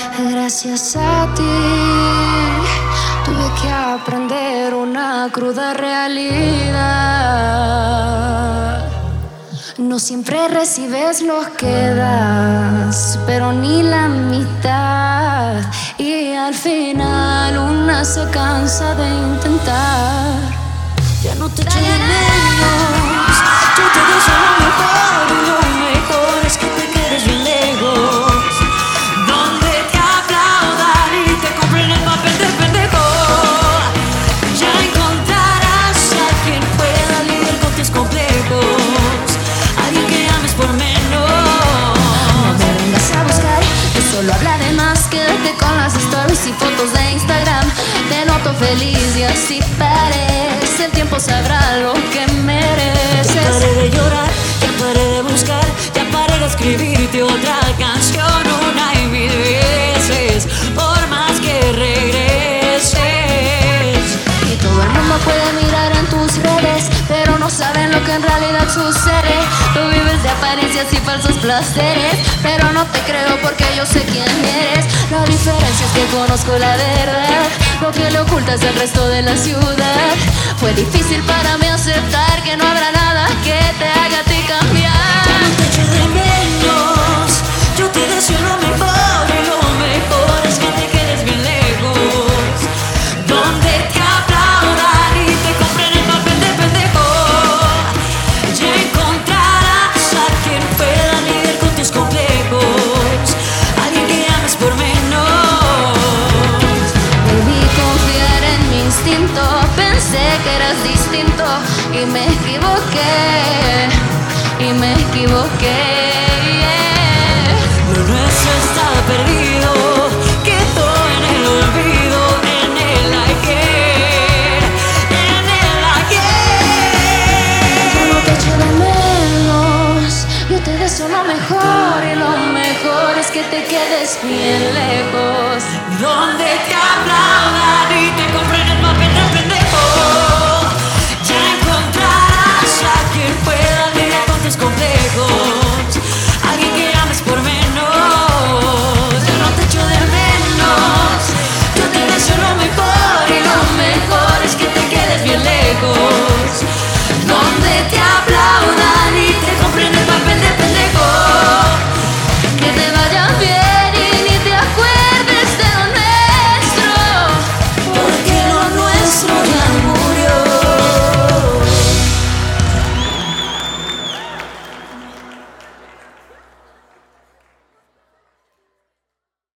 Gracias a ti tuve que aprender una cruda realidad. No siempre recibes lo que das, pero ni la mitad. Y al final una se cansa de intentar. Ya no te echo de menos, yo te deseo lo mejor y lo mejor es que te quedes bien lejos, donde te aplaudan y te compren el papel de pendejo. Ya encontrarás a quien pueda lidiar con tus complejos, alguien que ames por menos. No me vengas a buscar, que solo habla de más. Quédate con las stories y fotos de Instagram. Te noto feliz y así parece. El tiempo sabrá lo que mereces. Ya paré de llorar, ya paré de buscar, ya paré de escribirte otra canción una y mil veces, por más que regreses. Y todo el mundo puede mirar en tus redes, pero no saben lo que en realidad sucede. Tú vives de apariencias y falsos placeres, pero no te creo porque yo sé quién eres. La diferencia es que conozco la verdad, lo que le ocultas al resto de la ciudad. Fue difícil para mí aceptar que no habrá nada que te haga a ti cambiar. Ya no te echo de menos, yo te deseo lo mejor y lo mejor es que te quedes bien lejos, donde te aplaudan y te compren el papel de pendejo. Ya encontrarás a quien pueda lidiar con tus complejos, alguien que ames por menos. Debí confiar en mi instinto, pensé que eras distinto y me equivoqué, y me equivoqué. Lo nuestro está perdido, quedó en el olvido, en el ayer, en el ayer. Yo no te echo de menos, yo te deseo lo mejor y lo mejor es que te quedes bien lejos. Donde te aplaudan y te compren el papel de pendejo.